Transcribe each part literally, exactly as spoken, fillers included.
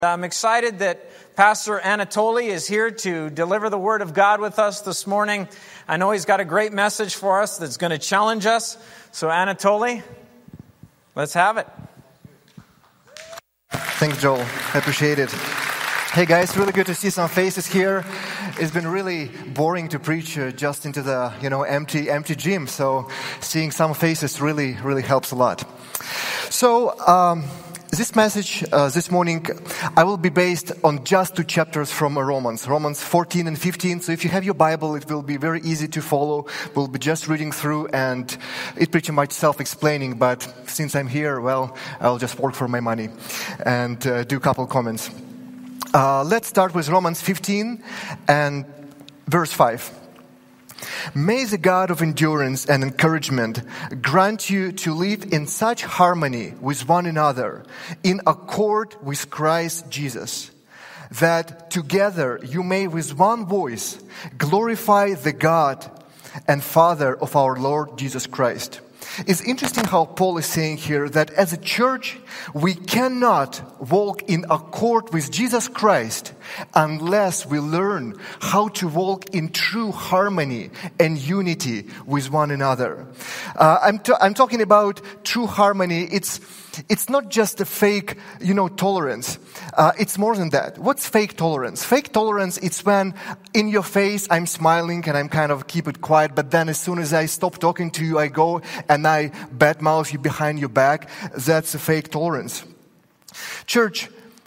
I'm excited that Pastor Anatoly is here to deliver the Word of God with us this morning. I know he's got a great message for us that's going to challenge us. So Anatoly, let's have it. Thanks, Joel. I appreciate it. Hey guys, really good to see some faces here. It's been really boring to preach uh, just into the, you know, empty, empty gym. So seeing some faces really, really helps a lot. So, um, This message uh, this morning, I will be based on just two chapters from Romans, Romans fourteen and fifteen. So if you have your Bible, it will be very easy to follow. We'll be just reading through, and it's pretty much self-explaining. But since I'm here, well, I'll just work for my money and uh, do a couple comments. Uh, let's start with Romans fifteen and verse five. May the God of endurance and encouragement grant you to live in such harmony with one another, in accord with Christ Jesus, that together you may with one voice glorify the God and Father of our Lord Jesus Christ. It's interesting how Paul is saying here that as a church, we cannot walk in accord with Jesus Christ unless we learn how to walk in true harmony and unity with one another. Uh, I'm, t- I'm talking about true harmony. It's It's not just a fake, you know, tolerance. Uh, it's more than that. What's fake tolerance? Fake tolerance, it's when in your face I'm smiling and I'm kind of keep it quiet, but then as soon as I stop talking to you, I go and I badmouth you behind your back. That's a fake tolerance. Church,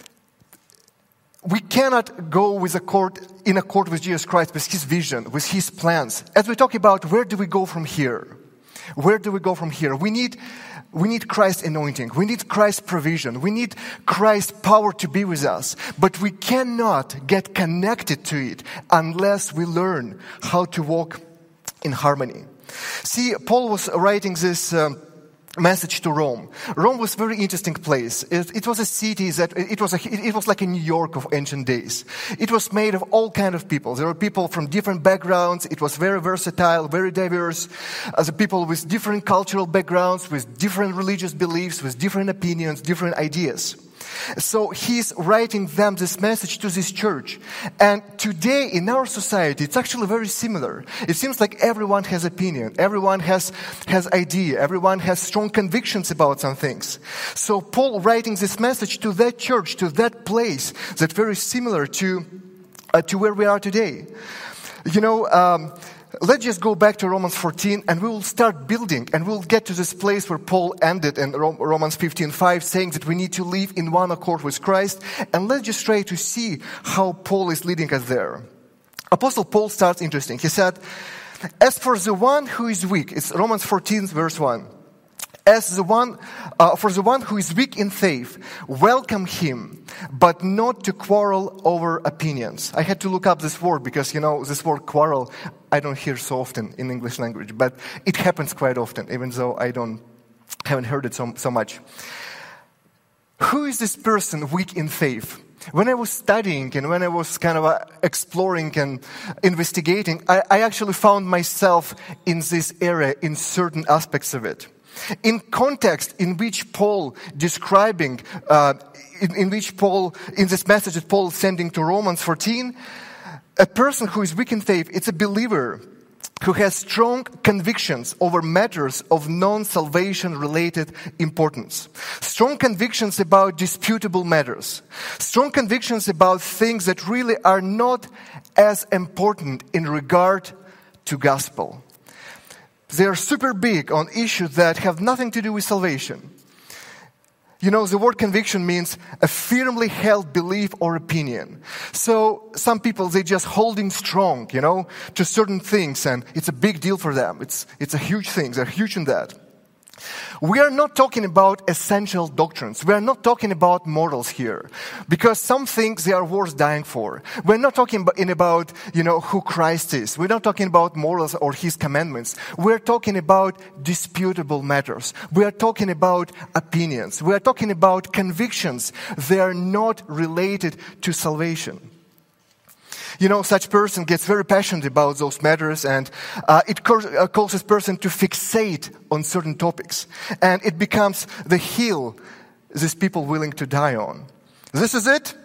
we cannot go with accord, in accord with Jesus Christ, with His vision, with His plans. As we talk about, where do we go from here? Where do we go from here? We need We need Christ's anointing. We need Christ's provision. We need Christ's power to be with us. But we cannot get connected to it unless we learn how to walk in harmony. See, Paul was writing this um, message to Rome. Rome was a very interesting place. It, it was a city that, it was a, it was like a New York of ancient days. It was made of all kinds of people. There were people from different backgrounds. It was very versatile, very diverse. As a people with different cultural backgrounds, with different religious beliefs, with different opinions, different ideas. So he's writing them this message to this church. And today in our society, it's actually very similar. It seems like everyone has opinion. Everyone has, has idea. Everyone has strong convictions about some things. So Paul writing this message to that church, to that place, that's very similar to, uh, to where we are today. You know, um, let's just go back to Romans fourteen and we will start building and we'll get to this place where Paul ended in Romans fifteen five, saying that we need to live in one accord with Christ. And let's just try to see how Paul is leading us there. Apostle Paul starts interesting. He said, as for the one who is weak, it's Romans fourteen verse one. As the one, uh, for the one who is weak in faith, welcome him, but not to quarrel over opinions. I had to look up this word because, you know, this word quarrel, I don't hear so often in English language, but it happens quite often, even though I don't, haven't heard it so, so much. Who is this person weak in faith? When I was studying and when I was kind of uh, exploring and investigating, I, I actually found myself in this area in certain aspects of it. In context in which Paul describing, uh, in, in which Paul, in this message that Paul is sending to Romans fourteen, a person who is weak in faith, it's a believer who has strong convictions over matters of non-salvation related importance. Strong convictions about disputable matters. Strong convictions about things that really are not as important in regard to gospel. They are super big on issues that have nothing to do with salvation. You know, the word conviction means a firmly held belief or opinion. So some people, they just holding strong, you know, to certain things, and it's a big deal for them. It's it's a huge thing. They're huge in that. We are not talking about essential doctrines. We are not talking about morals here. Because some things they are worth dying for. We're not talking about, in about, you know, who Christ is. We're not talking about morals or His commandments. We're talking about disputable matters. We are talking about opinions. We are talking about convictions. They are not related to salvation. You know, such person gets very passionate about those matters, and uh, it ca- uh, causes person to fixate on certain topics. And it becomes the hill these people willing to die on. This is it.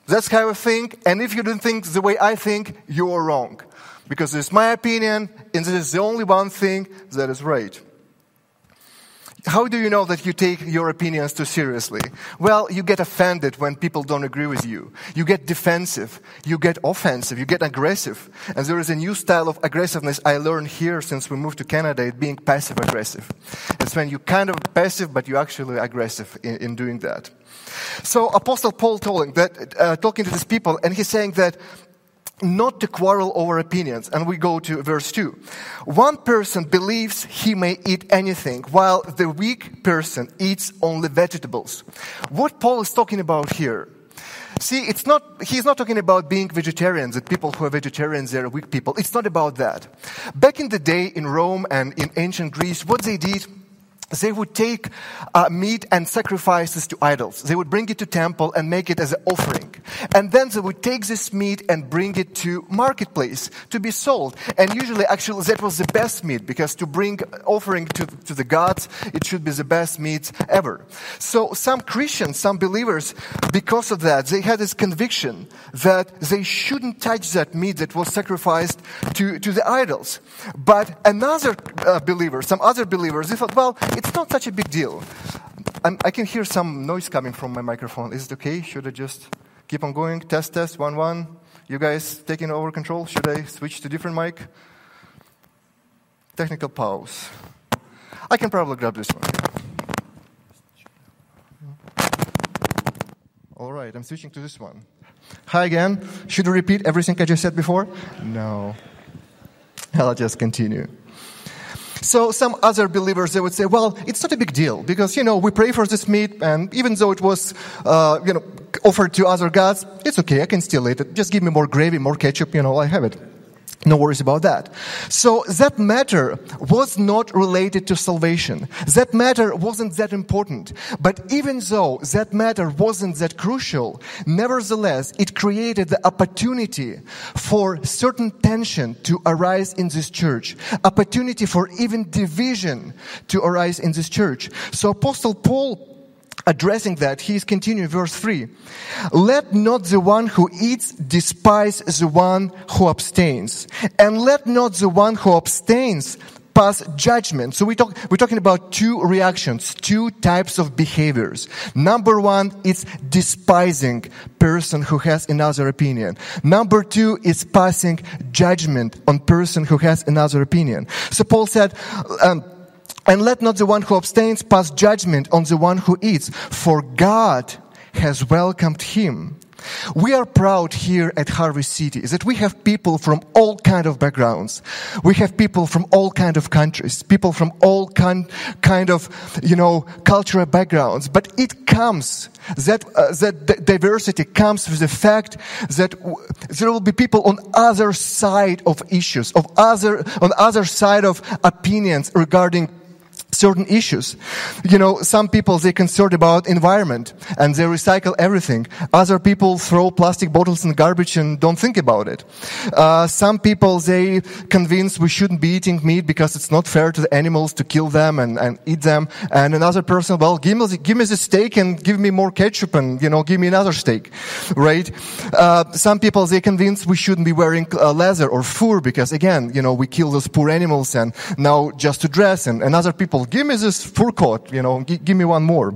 That's how I think, and if you don't think the way I think, you are wrong. Because it's my opinion, and this is the only one thing that is right. How do you know that you take your opinions too seriously? Well, you get offended when people don't agree with you. You get defensive. You get offensive. You get aggressive. And there is a new style of aggressiveness I learned here since we moved to Canada, it being passive-aggressive. It's when you're kind of passive, but you're actually aggressive in, in doing that. So Apostle Paul told that, uh, talking to these people, and he's saying that not to quarrel over opinions. And we go to verse two. One person believes he may eat anything, while the weak person eats only vegetables. What Paul is talking about here, see, it's not, he's not talking about being vegetarians, that people who are vegetarians, they're weak people. It's not about that. Back in the day in Rome and in ancient Greece, what they did, they would take uh, meat and sacrifices to idols. They would bring it to temple and make it as an offering. And then they would take this meat and bring it to marketplace to be sold. And usually, actually, that was the best meat, because to bring offering to, to the gods, it should be the best meat ever. So some Christians, some believers, because of that, they had this conviction that they shouldn't touch that meat that was sacrificed to, to the idols. But another uh, believer, some other believers, they thought, well, it's not such a big deal. I'm, I can hear some noise coming from my microphone. Is it okay? Should I just keep on going? Test, test, one, one. You guys taking over control? Should I switch to different mic? Technical pause. I can probably grab this one. All right, I'm switching to this one. Hi again. Should I repeat everything I just said before? No. I'll just continue. So some other believers, they would say, well, it's not a big deal because, you know, we pray for this meat, and even though it was, uh, you know, offered to other gods, it's okay, I can still eat it. Just give me more gravy, more ketchup, you know, I have it. No worries about that. So that matter was not related to salvation. That matter wasn't that important. But even though that matter wasn't that crucial, nevertheless, it created the opportunity for certain tension to arise in this church. Opportunity for even division to arise in this church. So Apostle Paul, addressing that, he is continuing verse three. Let not the one who eats despise the one who abstains. And let not the one who abstains pass judgment. So we talk, we're talking about two reactions, two types of behaviors. Number one is despising person who has another opinion. Number two is passing judgment on person who has another opinion. So Paul said, um, and let not the one who abstains pass judgment on the one who eats, for God has welcomed him. We are proud here at Harvest City that we have people from all kind of backgrounds. We have people from all kind of countries, people from all kind, kind of, you know, cultural backgrounds. But it comes, that, uh, that d- diversity comes with the fact that w- there will be people on other side of issues, of other, on other side of opinions regarding certain issues. You know, some people, they're concerned about environment and they recycle everything. Other people throw plastic bottles in the garbage and don't think about it. Uh, some people, they convinced we shouldn't be eating meat because it's not fair to the animals to kill them and, and eat them. And another person, well, give me, give me the steak and give me more ketchup and, you know, give me another steak. Right? Uh, some people, they convinced we shouldn't be wearing uh, leather or fur because, again, you know, we kill those poor animals and now just to dress. And, and other people, give me this fur coat, you know, g- give me one more.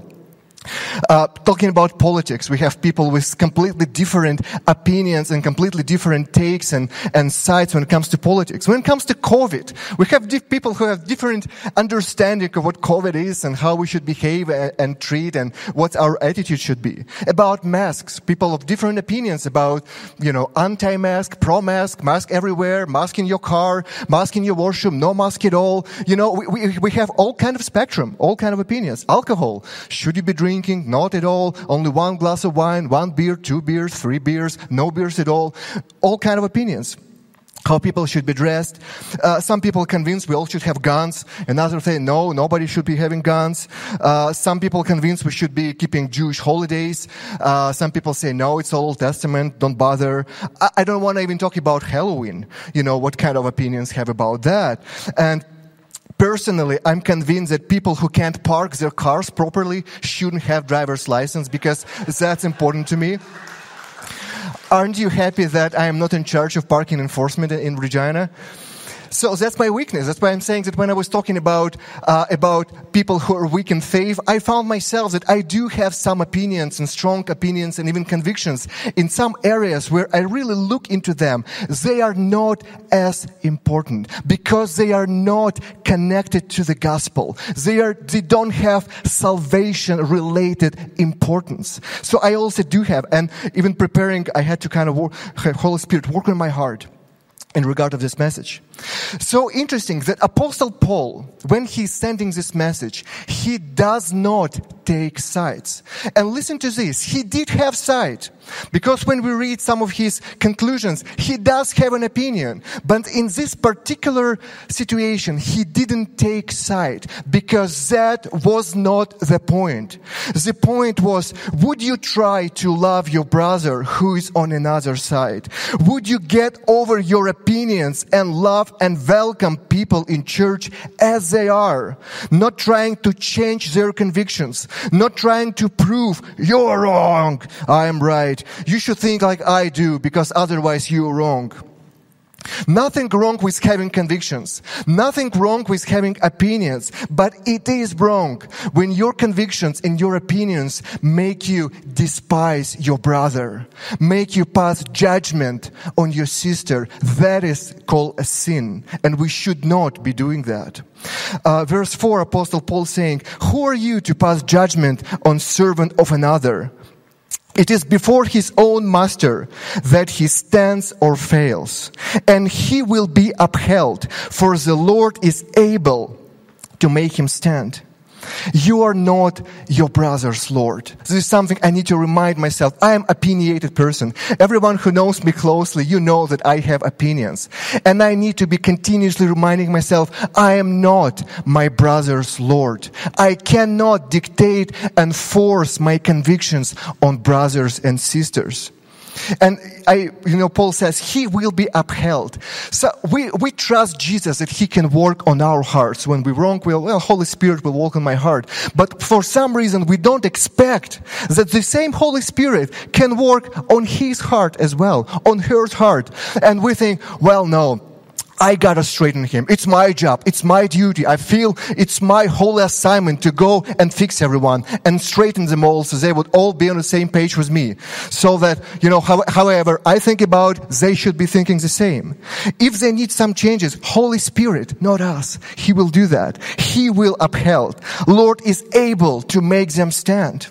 Uh, talking about politics, we have people with completely different opinions and completely different takes and, and sides when it comes to politics. When it comes to COVID, we have di- people who have different understanding of what COVID is and how we should behave and, and treat and what our attitude should be. About masks, people of different opinions about, you know, anti-mask, pro-mask, mask everywhere, mask in your car, mask in your washroom, no mask at all. You know, we, we, we have all kind of spectrum, all kind of opinions. Alcohol, should you be drinking? Not at all. Only one glass of wine, one beer, two beers, three beers, no beers at all. All kind of opinions. How people should be dressed. Uh, some people are convinced we all should have guns. And others say, no, nobody should be having guns. Uh, some people are convinced we should be keeping Jewish holidays. Uh, some people say, no, it's Old Testament, don't bother. I, I don't want to even talk about Halloween. You know, what kind of opinions have about that. And personally, I'm convinced that people who can't park their cars properly shouldn't have driver's license because that's important to me. Aren't you happy that I am not in charge of parking enforcement in, in Regina? So that's my weakness. That's why I'm saying that when I was talking about uh, about people who are weak in faith, I found myself that I do have some opinions and strong opinions and even convictions in some areas where I really look into them. They are not as important because they are not connected to the gospel. They are they don't have salvation-related importance. So I also do have, and even preparing, I had to kind of work, Holy Spirit work on my heart in regard of this message. So interesting that Apostle Paul, when he's sending this message, he does not take sides. And listen to this, he did have side. Because when we read some of his conclusions, he does have an opinion. But in this particular situation, he didn't take side. Because that was not the point. The point was, would you try to love your brother who is on another side? Would you get over your opinions and love and welcome people in church as they are, not trying to change their convictions, not trying to prove you're wrong, I am right. You should think like I do because otherwise you're wrong. Nothing wrong with having convictions. Nothing wrong with having opinions. But it is wrong when your convictions and your opinions make you despise your brother, make you pass judgment on your sister. That is called a sin. And we should not be doing that. Uh, verse four, Apostle Paul saying, who are you to pass judgment on servant of another? It is before his own master that he stands or fails, and he will be upheld, for the Lord is able to make him stand. You are not your brother's Lord. This is something I need to remind myself. I am an opinionated person. Everyone who knows me closely, you know that I have opinions. And I need to be continuously reminding myself, I am not my brother's Lord. I cannot dictate and force my convictions on brothers and sisters. And I, you know, Paul says he will be upheld. So we, we trust Jesus that he can work on our hearts. When we're wrong, we'll, well, Holy Spirit will work on my heart. But for some reason, we don't expect that the same Holy Spirit can work on his heart as well, on her heart. And we think, well, no, I gotta straighten him. It's my job. It's my duty. I feel it's my whole assignment to go and fix everyone and straighten them all so they would all be on the same page with me. So that, you know, how, however I think about, they should be thinking the same. If they need some changes, Holy Spirit, not us, He will do that. He will uphold. Lord is able to make them stand.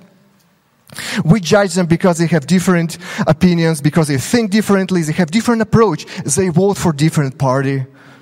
We judge them because they have different opinions, because they think differently, they have different approach, they vote for different party.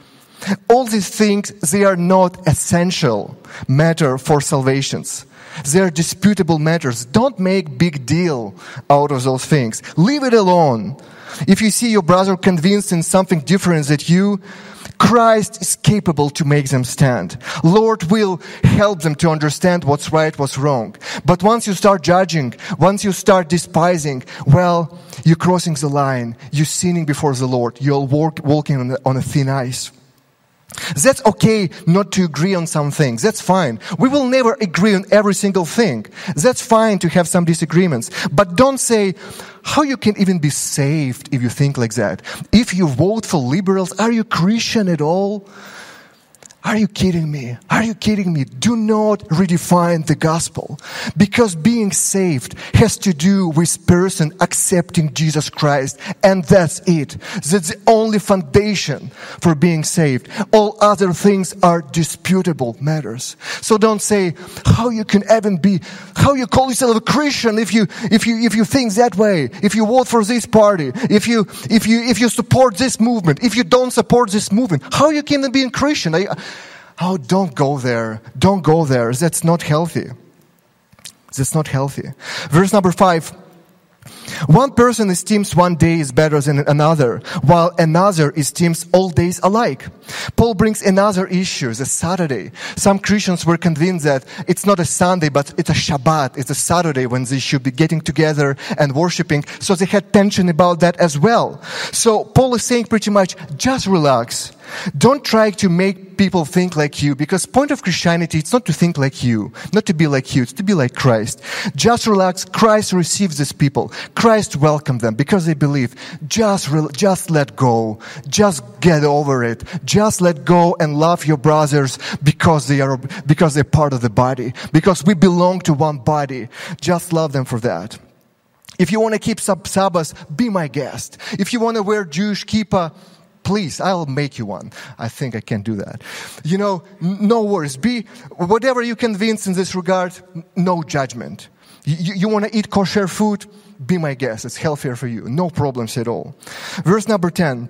All these things, they are not essential matter for salvations. They are disputable matters. Don't make big deal out of those things. Leave it alone. If you see your brother convinced in something different than you, Christ is capable to make them stand. Lord will help them to understand what's right, what's wrong. But once you start judging, once you start despising, well, you're crossing the line. You're sinning before the Lord. You're walk, walking on, the, on a thin ice. That's okay not to agree on some things. That's fine. We will never agree on every single thing. That's fine to have some disagreements. But don't say, how you can even be saved if you think like that. If you vote for liberals, are you Christian at all? Are you kidding me? Are you kidding me? Do not redefine the gospel. Because being saved has to do with person accepting Jesus Christ. And that's it. That's the only foundation for being saved. All other things are disputable matters. So don't say how you can even be, how you call yourself a Christian if you, if you, if you think that way, if you vote for this party, if you, if you, if you support this movement, if you don't support this movement, how you can be a Christian? I, Oh, don't go there. Don't go there. That's not healthy. That's not healthy. Verse number five. One person esteems one day is better than another, while another esteems all days alike. Paul brings another issue, the Saturday. Some Christians were convinced that it's not a Sunday, but it's a Shabbat. It's a Saturday when they should be getting together and worshiping. So they had tension about that as well. So Paul is saying pretty much, just relax. Don't try to make people think like you, because point of Christianity, it's not to think like you, not to be like you, it's to be like Christ. Just relax. Christ receives these people. Christ Christ welcomed them because they believe. Just, re- just let go. Just get over it. Just let go and love your brothers because they are, because they're part of the body. Because we belong to one body. Just love them for that. If you want to keep Sabbath, be my guest. If you want to wear Jewish kippah, please, I'll make you one. I think I can do that. You know, no worries. Be, whatever you convince in this regard, no judgment. You, you want to eat kosher food? Be my guest. It's healthier for you. No problems at all. Verse number ten.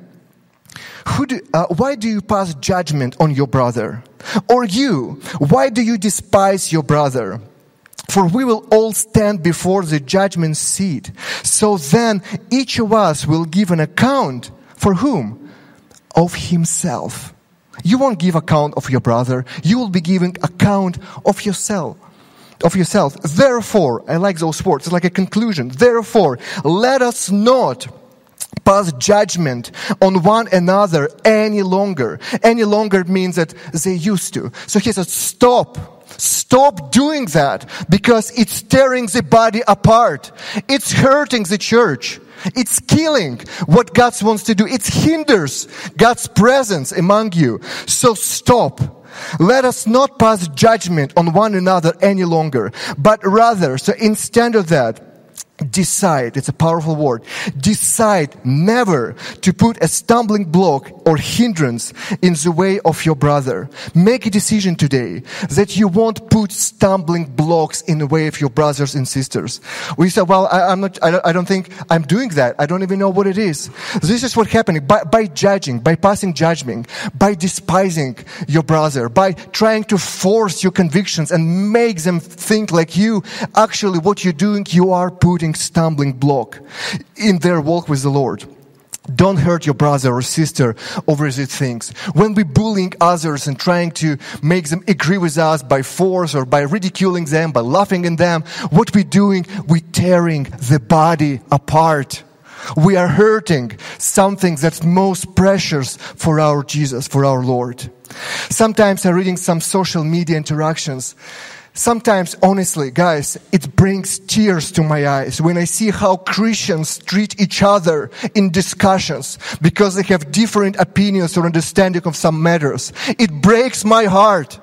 Who do, uh, why do you pass judgment on your brother? Or you, why do you despise your brother? For we will all stand before the judgment seat. So then each of us will give an account. For whom? Of himself. You won't give account of your brother. You will be giving account of yourself. Of yourself. Therefore, I like those words. It's like a conclusion. Therefore, let us not pass judgment on one another any longer. Any longer means that they used to. So he says, stop. Stop doing that because it's tearing the body apart. It's hurting the church. It's killing what God wants to do. It hinders God's presence among you. So stop. Let us not pass judgment on one another any longer, but rather, so instead of that, decide, it's a powerful word, decide never to put a stumbling block or hindrance in the way of your brother. Make a decision today that you won't put stumbling blocks in the way of your brothers and sisters. We say, well, I, I'm not, I don't, I don't think I'm doing that. I don't even know what it is. This is what's happening by, by judging, by passing judgment, by despising your brother, by trying to force your convictions and make them think like you. Actually, what you're doing, you are putting stumbling block in their walk with the Lord. Don't hurt your brother or sister over these things. When we're bullying others and trying to make them agree with us by force or by ridiculing them, by laughing at them, what we're doing, we're tearing the body apart. We are hurting something that's most precious for our Jesus, for our Lord. Sometimes I'm reading some social media interactions. Sometimes, honestly, guys, it brings tears to my eyes when I see how Christians treat each other in discussions because they have different opinions or understanding of some matters. It breaks my heart.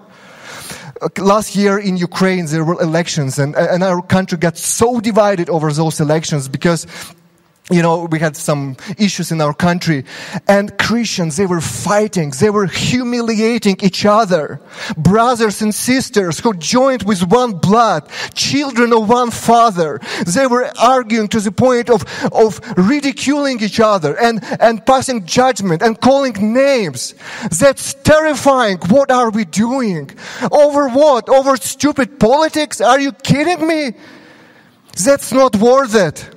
Last year in Ukraine, there were elections and, and our country got so divided over those elections because you know, we had some issues in our country and Christians, they were fighting. They were humiliating each other. Brothers and sisters who joined with one blood, children of one father. They were arguing to the point of, of ridiculing each other and, and passing judgment and calling names. That's terrifying. What are we doing? Over what? Over stupid politics? Are you kidding me? That's not worth it.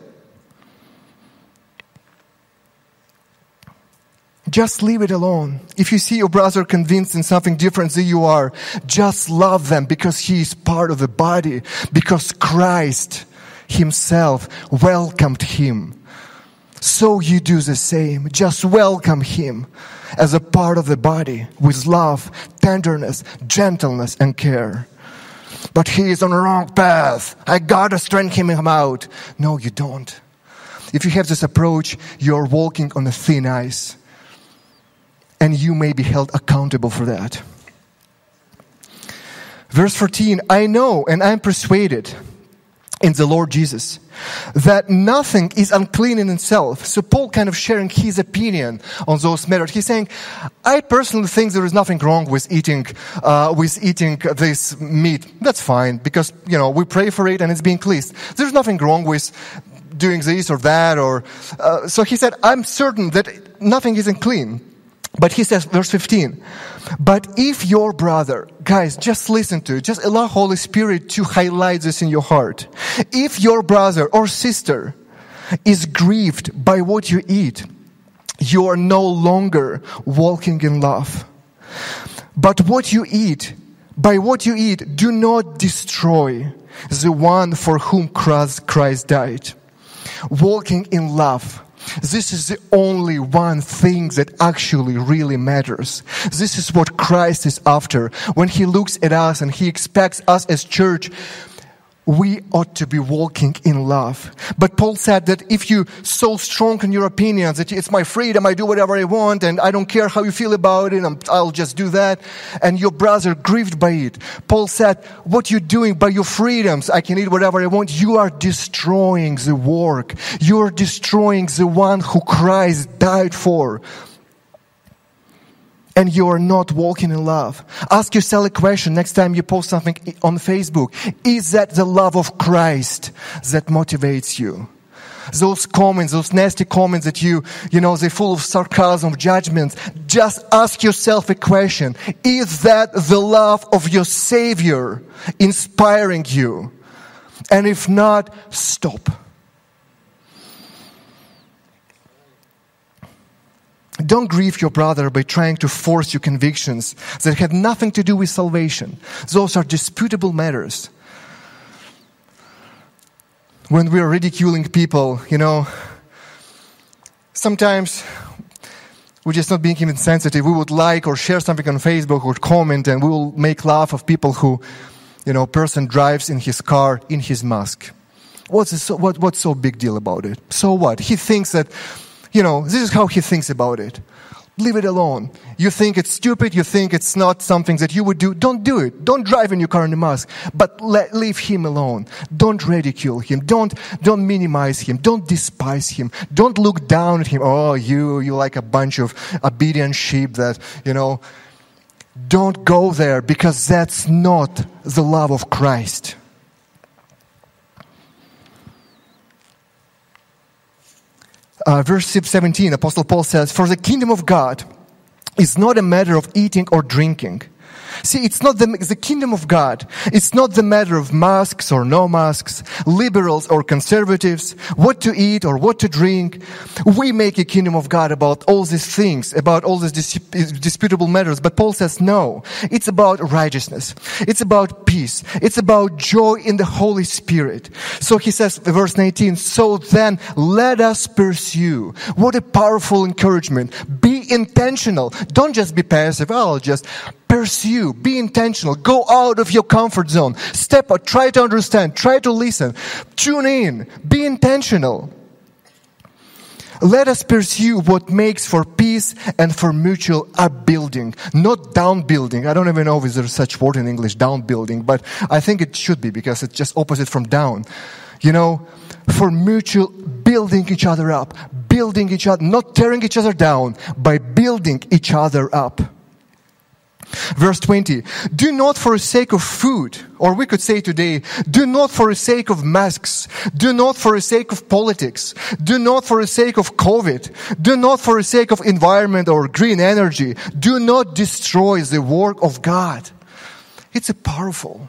Just leave it alone. If you see your brother convinced in something different than you are, just love them because he is part of the body. Because Christ himself welcomed him. So you do the same. Just welcome him as a part of the body with love, tenderness, gentleness, and care. But he is on the wrong path. I gotta strengthen him out. No, you don't. If you have this approach, you're walking on the thin ice. And you may be held accountable for that. Verse fourteen, I know and I'm persuaded in the Lord Jesus that nothing is unclean in itself. So Paul kind of sharing his opinion on those matters. He's saying, I personally think there is nothing wrong with eating, uh, with eating this meat. That's fine because, you know, we pray for it and it's being cleansed. There's nothing wrong with doing this or that or, uh, so he said, I'm certain that nothing is unclean. But he says, verse fifteen, but if your brother, guys, just listen to it, just allow Holy Spirit to highlight this in your heart. If your brother or sister is grieved by what you eat, you are no longer walking in love. But what you eat, by what you eat, do not destroy the one for whom Christ died. Walking in love. This is the only one thing that actually really matters. This is what Christ is after. When He looks at us and He expects us as church, we ought to be walking in love. But Paul said that if you're so strong in your opinions, that it's my freedom, I do whatever I want, and I don't care how you feel about it, I'm, I'll just do that, and your brother grieved by it. Paul said, what you're doing by your freedoms, I can eat whatever I want, you are destroying the work. You are destroying the one who Christ died for. And you are not walking in love. Ask yourself a question next time you post something on Facebook. Is that the love of Christ that motivates you? Those comments, those nasty comments that you, you know, they're full of sarcasm, judgment. Just ask yourself a question. Is that the love of your Savior inspiring you? And if not, stop. Don't grieve your brother by trying to force your convictions that have nothing to do with salvation. Those are disputable matters. When we are ridiculing people, you know, sometimes we're just not being even sensitive. We would like or share something on Facebook or comment, and we will make laugh of people who, you know, person drives in his car in his mask. What's so, what, what's so big deal about it? So what? He thinks that, you know, this is how he thinks about it. Leave it alone. You think it's stupid, you think it's not something that you would do, don't do it. Don't drive in your car in a mask. But let, leave him alone. Don't ridicule him. Don't, don't minimize him. Don't despise him. Don't look down at him. Oh, you, you like a bunch of obedient sheep that, you know. Don't go there, because that's not the love of Christ. Uh, verse seventeen, Apostle Paul says, "For the kingdom of God is not a matter of eating or drinking." See, it's not the, the kingdom of God. It's not the matter of masks or no masks, liberals or conservatives, what to eat or what to drink. We make a kingdom of God about all these things, about all these dis- disputable matters. But Paul says, no, it's about righteousness. It's about peace. It's about joy in the Holy Spirit. So he says, verse nineteen, "So then let us pursue." What a powerful encouragement. Be intentional. Don't just be passive. I'll just pursue. Be intentional. Go out of your comfort zone. Step out. Try to understand. Try to listen. Tune in. Be intentional. Let us pursue what makes for peace and for mutual upbuilding, not downbuilding. I don't even know if there's such word in English, downbuilding, but I think it should be, because it's just opposite from down. You know, for mutual building each other up, building each other, not tearing each other down, by building each other up. Verse twenty, "Do not for the sake of food," or we could say today, do not for the sake of masks, do not for the sake of politics, do not for the sake of COVID, do not for the sake of environment or green energy, do not destroy the work of God. It's a powerful.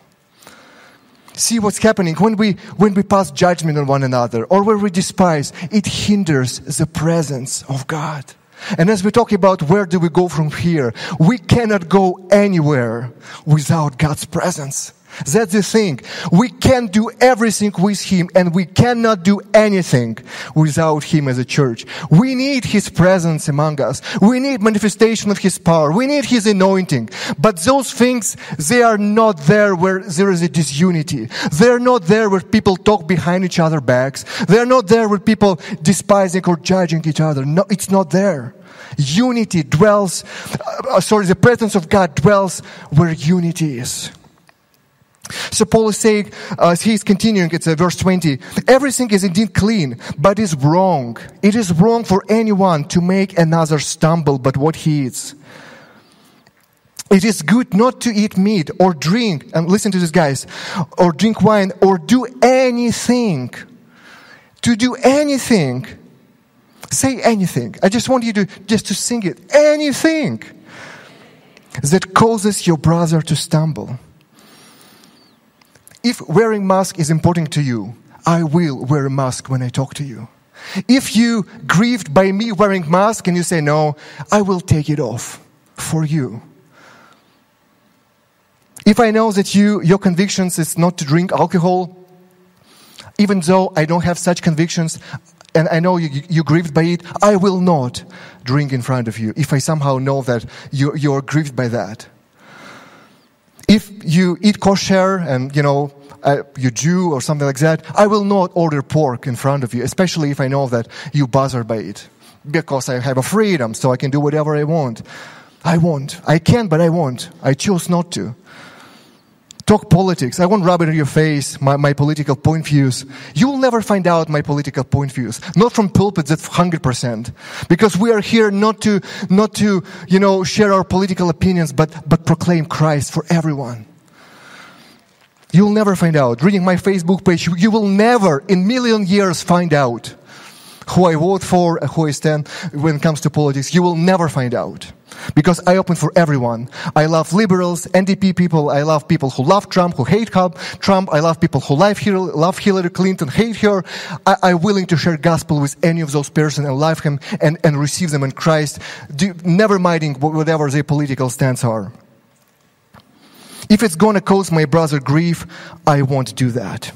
See what's happening when we when we pass judgment on one another, or when we despise, it hinders the presence of God. And as we talk about where do we go from here, we cannot go anywhere without God's presence. That's the thing. We can do everything with Him, and we cannot do anything without Him as a church. We need His presence among us. We need manifestation of His power. We need His anointing. But those things, they are not there where there is a disunity. They're not there where people talk behind each other's backs. They're not there where people despising or judging each other. No, it's not there. Unity dwells, uh, sorry, the presence of God dwells where unity is. So Paul is saying, uh, he's continuing, it's uh, verse twenty, "Everything is indeed clean, but is wrong. It is wrong for anyone to make another stumble but what he eats. It is good not to eat meat or drink," and listen to this guys, "or drink wine or do anything." To do anything. Say anything. I just want you to just to sing it. Anything that causes your brother to stumble. If wearing mask is important to you, I will wear a mask when I talk to you. If you grieved by me wearing mask and you say, no, I will take it off for you. If I know that you, your convictions is not to drink alcohol, even though I don't have such convictions, and I know you, you grieved by it, I will not drink in front of you if I somehow know that you, you're grieved by that. If you eat kosher and, you know, uh, you Jew or something like that, I will not order pork in front of you, especially if I know that you bother by it. Because I have a freedom, so I can do whatever I want. I won't. I can, but I won't. I choose not to. Talk politics. I won't rub it in your face, my, my political point views. You will never find out my political point views. Not from pulpits, that's one hundred percent. Because we are here not to, not to, you know, share our political opinions, but, but proclaim Christ for everyone. You'll never find out. Reading my Facebook page, you, you will never in million years find out who I vote for, who I stand when it comes to politics. You will never find out. Because I open for everyone. I love liberals, N D P people. I love people who love Trump, who hate Trump. I love people who love Hillary Clinton, hate her. I, I'm willing to share gospel with any of those persons and love him and, and receive them in Christ, do, never minding whatever their political stance are. If it's going to cause my brother grief, I won't do that.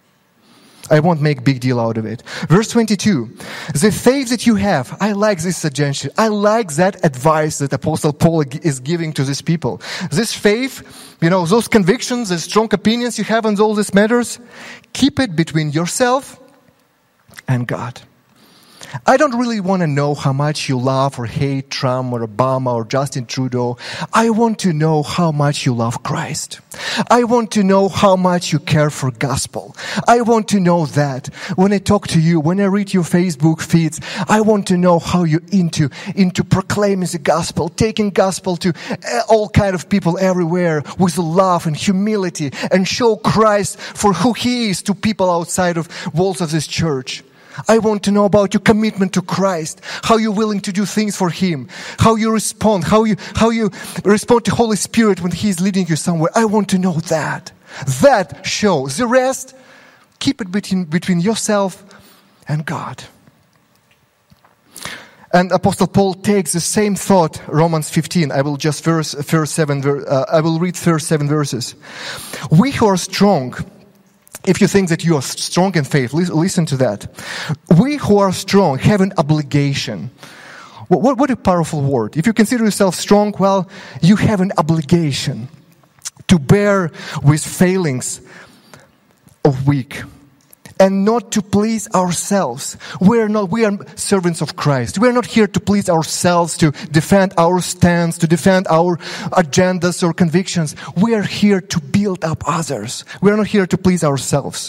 I won't make big deal out of it. Verse twenty-two. The faith that you have, I like this suggestion. I like that advice that Apostle Paul is giving to these people. This faith, you know, those convictions, the strong opinions you have on all these matters, keep it between yourself and God. I don't really want to know how much you love or hate Trump or Obama or Justin Trudeau. I want to know how much you love Christ. I want to know how much you care for gospel. I want to know that when I talk to you, when I read your Facebook feeds, I want to know how you're into, into proclaiming the gospel, taking gospel to all kind of people everywhere with love and humility and show Christ for who He is to people outside of walls of this church. I want to know about your commitment to Christ, how you're willing to do things for Him, how you respond, how you, how you respond to Holy Spirit when He is leading you somewhere. I want to know that. That shows. The rest, keep it between, between yourself and God. And Apostle Paul takes the same thought, Romans fifteen. I will just verse, verse seven, uh, I will read first seven verses. We who are strong, if you think that you are strong in faith, listen to that. We who are strong have an obligation. What, what a powerful word. If you consider yourself strong, well, you have an obligation to bear with failings of weak and not to please ourselves. We are not, we are servants of Christ. We are not here to please ourselves, to defend our stance, to defend our agendas or convictions. We are here to build up others. We are not here to please ourselves.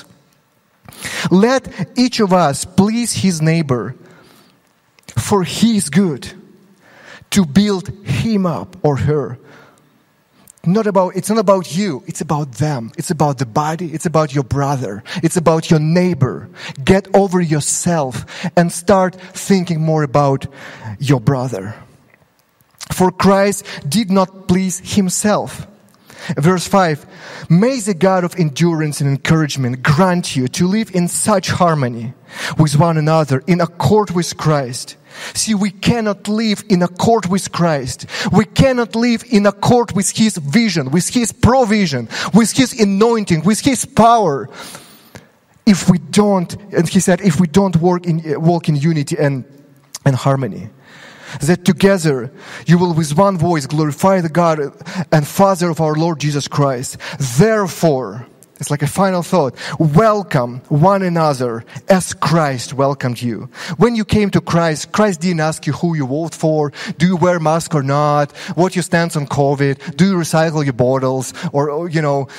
Let each of us please his neighbor for his good, to build him up or her. Not about, it's not about you, it's about them. It's about the body, it's about your brother, it's about your neighbor. Get over yourself and start thinking more about your brother. For Christ did not please himself. Verse five, may the God of endurance and encouragement grant you to live in such harmony with one another, in accord with Christ. See, we cannot live in accord with Christ. We cannot live in accord with His vision, with His provision, with His anointing, with His power, if we don't, and He said, if we don't work in, walk in unity and, and harmony. That together you will with one voice glorify the God and Father of our Lord Jesus Christ. Therefore, it's like a final thought, welcome one another as Christ welcomed you. When you came to Christ, Christ didn't ask you who you vote for, do you wear a mask or not, what your stance on COVID, do you recycle your bottles, or, you know,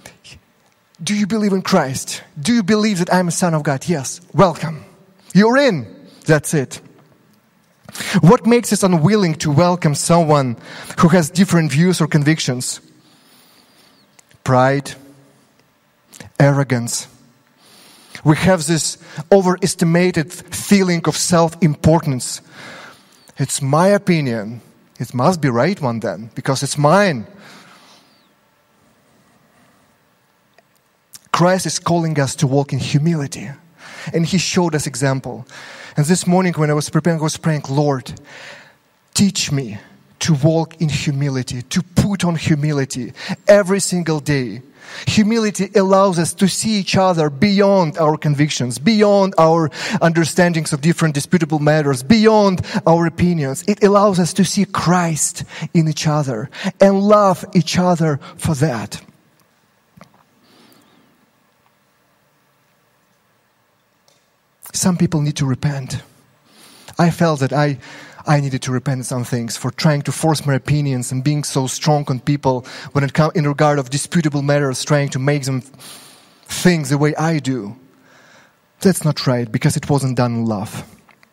do you believe in Christ? Do you believe that I'm a son of God? Yes, welcome. You're in. That's it. What makes us unwilling to welcome someone who has different views or convictions? Pride, arrogance. We have this overestimated feeling of self-importance. It's my opinion. It must be right one then, because it's mine. Christ is calling us to walk in humility. And He showed us example. And this morning when I was preparing, I was praying, Lord, teach me to walk in humility, to put on humility every single day. Humility allows us to see each other beyond our convictions, beyond our understandings of different disputable matters, beyond our opinions. It allows us to see Christ in each other and love each other for that. Some people need to repent. I felt that I I needed to repent in some things for trying to force my opinions and being so strong on people when it comes in regard of disputable matters, trying to make them think the way I do. That's not right, because it wasn't done in love.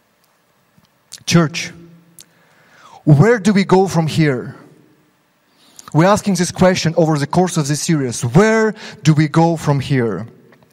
Church, where do we go from here? We're asking this question over the course of this series. Where do we go from here?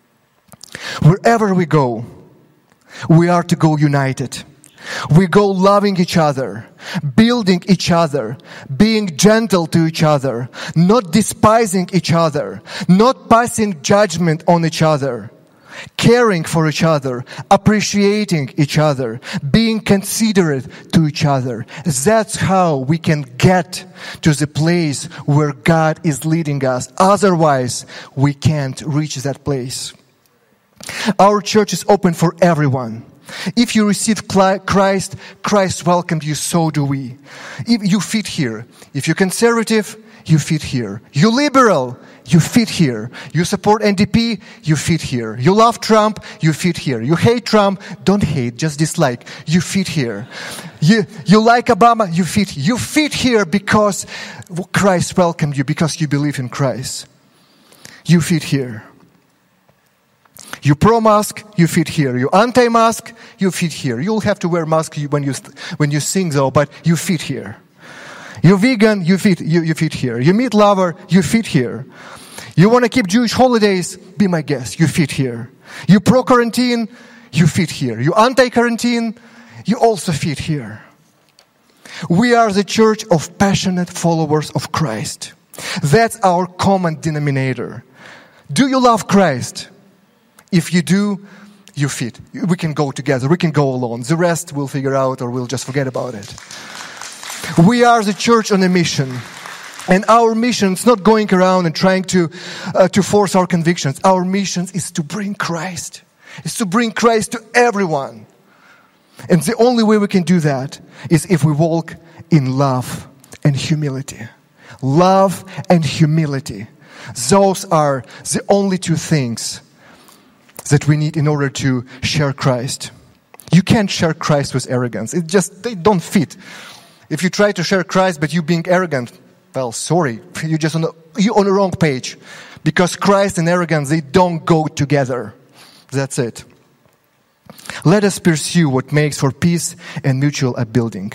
Wherever we go, we are to go united. We go loving each other, building each other, being gentle to each other, not despising each other, not passing judgment on each other, caring for each other, appreciating each other, being considerate to each other. That's how we can get to the place where God is leading us. Otherwise, we can't reach that place. Our church is open for everyone. If you receive Christ, Christ welcomed you, so do we. If you fit here. If you're conservative, you fit here. You liberal, you fit here. You support N D P, you fit here. You love Trump, you fit here. You hate Trump, don't hate, just dislike. You fit here. You, you like Obama, you fit. You fit here because Christ welcomed you, because you believe in Christ. You fit here. You pro-mask, you fit here. You anti-mask, you fit here. You'll have to wear mask when you when you sing though, but you fit here. You're vegan, you fit you, you fit here. You meat lover, you fit here. You want to keep Jewish holidays, be my guest, you fit here. You pro-quarantine, you fit here. You anti-quarantine, you also fit here. We are the church of passionate followers of Christ. That's our common denominator. Do you love Christ? If you do, you fit. We can go together. We can go alone. The rest we'll figure out, or we'll just forget about it. We are the church on a mission. And our mission is not going around and trying to uh, to force our convictions. Our mission is to bring Christ. It's to bring Christ to everyone. And the only way we can do that is if we walk in love and humility. Love and humility. Those are the only two things that we need in order to share Christ. You can't share Christ with arrogance. It just, they don't fit. If you try to share Christ but you being arrogant, well, sorry, you're just on the, you're on the wrong page. Because Christ and arrogance, they don't go together. That's it. Let us pursue what makes for peace and mutual upbuilding.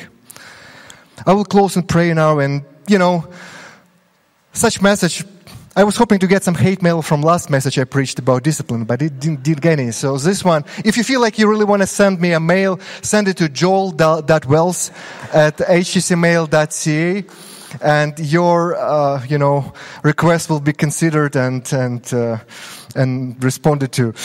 I will close and pray now, and, you know, such message, I was hoping to get some hate mail from last message I preached about discipline, but it didn't, didn't get any. So this one, if you feel like you really want to send me a mail, send it to joel dot wells at h t c mail dot c a, and your, uh, you know, request will be considered and and uh, and responded to.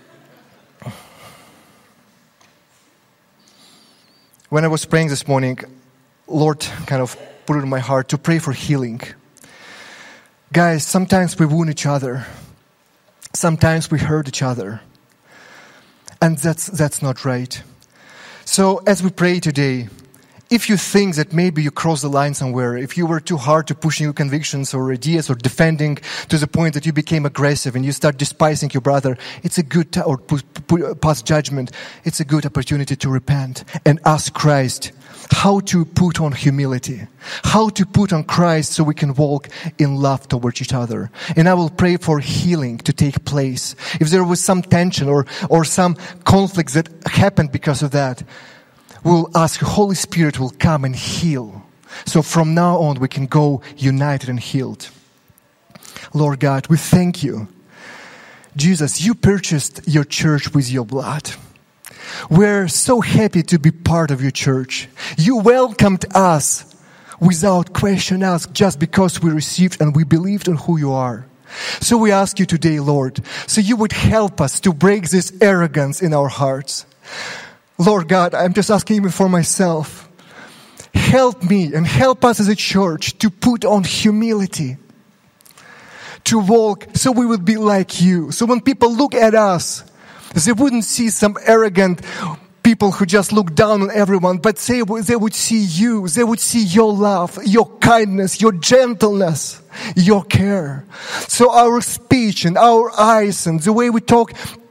When I was praying this morning, Lord kind of put it in my heart to pray for healing. Guys, sometimes we wound each other. Sometimes we hurt each other. And that's that's not right. So as we pray today, if you think that maybe you crossed the line somewhere, if you were too hard to pushing your convictions or ideas or defending to the point that you became aggressive and you start despising your brother, it's a good t- or pu- pu- pass judgment. It's a good opportunity to repent and ask Christ how to put on humility, how to put on Christ so we can walk in love towards each other. And I will pray for healing to take place. If there was some tension or, or some conflicts that happened because of that, we'll ask, Holy Spirit will come and heal. So from now on, we can go united and healed. Lord God, we thank you. Jesus, you purchased your church with your blood. We're so happy to be part of your church. You welcomed us without question asked, just because we received and we believed in who you are. So we ask you today, Lord, so you would help us to break this arrogance in our hearts. Lord God, I'm just asking even for myself. Help me and help us as a church to put on humility. To walk so we would be like you. So when people look at us, they wouldn't see some arrogant people who just look down on everyone, but they, they would see you. They would see your love, your kindness, your gentleness, your care. So our speech and our eyes and the way we talk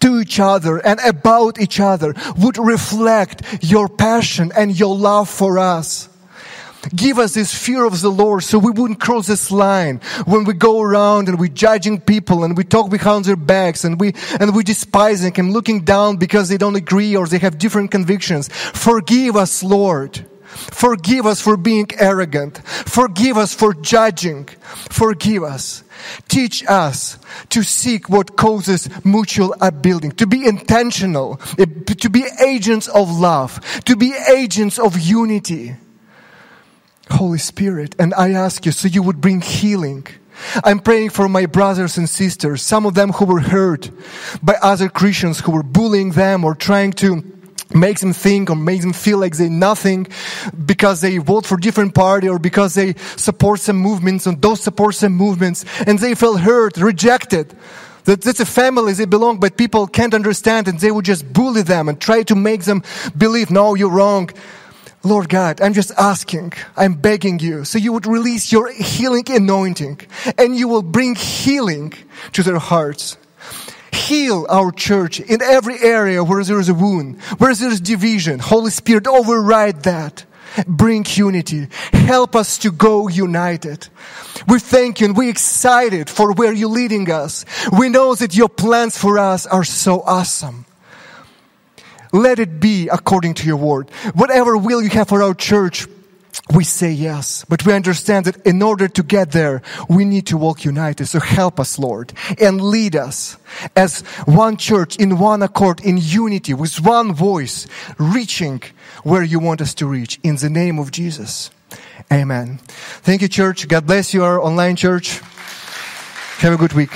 to each other and about each other would reflect your passion and your love for us. Give us this fear of the Lord so we wouldn't cross this line when we go around and we're judging people and we talk behind their backs and we and we despising and looking down because they don't agree or they have different convictions. Forgive us, Lord. Forgive us for being arrogant. Forgive us for judging. Forgive us. Teach us to seek what causes mutual upbuilding, to be intentional, to be agents of love, to be agents of unity. Holy Spirit, and I ask you so you would bring healing. I'm praying for my brothers and sisters, some of them who were hurt by other Christians who were bullying them or trying to make them think or make them feel like they're nothing because they vote for different party or because they support some movements and don't support some movements, and they feel hurt, rejected. That that's a family they belong, but people can't understand and they would just bully them and try to make them believe, no, you're wrong. Lord God, I'm just asking, I'm begging you, so you would release your healing anointing and you will bring healing to their hearts. Heal our church in every area where there is a wound, where there is division. Holy Spirit, override that. Bring unity. Help us to go united. We thank you and we're excited for where you're leading us. We know that your plans for us are so awesome. Let it be according to your word. Whatever will you have for our church, we say yes. But we understand that in order to get there, we need to walk united. So help us, Lord, and lead us as one church, in one accord, in unity, with one voice, reaching where you want us to reach. In the name of Jesus. Amen. Thank you, church. God bless you, our online church. Have a good week.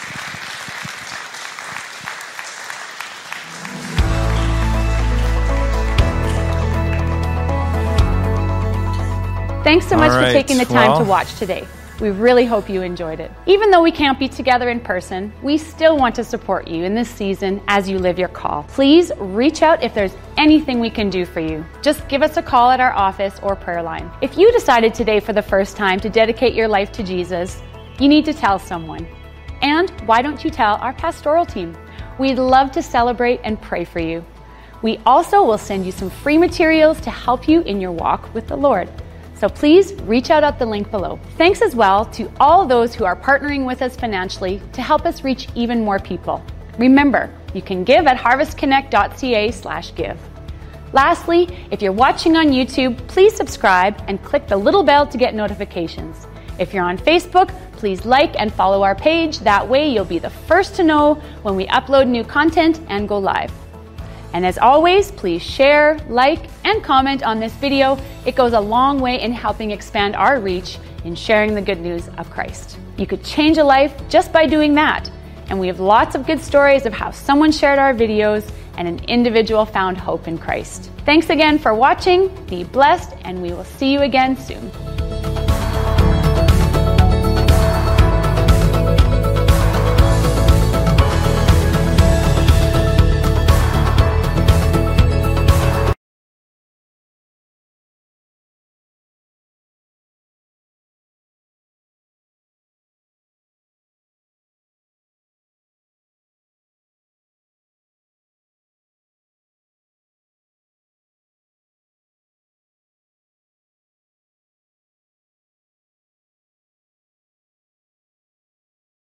Thanks so much All right. for taking the time well, to watch today. We really hope you enjoyed it. Even though we can't be together in person, we still want to support you in this season as you live your call. Please reach out if there's anything we can do for you. Just give us a call at our office or prayer line. If you decided today for the first time to dedicate your life to Jesus, you need to tell someone. And why don't you tell our pastoral team? We'd love to celebrate and pray for you. We also will send you some free materials to help you in your walk with the Lord. So please reach out at the link below. Thanks as well to all those who are partnering with us financially to help us reach even more people. Remember, you can give at harvestconnect.ca slash give. Lastly, if you're watching on YouTube, please subscribe and click the little bell to get notifications. If you're on Facebook, please like and follow our page. That way you'll be the first to know when we upload new content and go live. And as always, please share, like, and comment on this video. It goes a long way in helping expand our reach in sharing the good news of Christ. You could change a life just by doing that. And we have lots of good stories of how someone shared our videos and an individual found hope in Christ. Thanks again for watching. Be blessed, and we will see you again soon.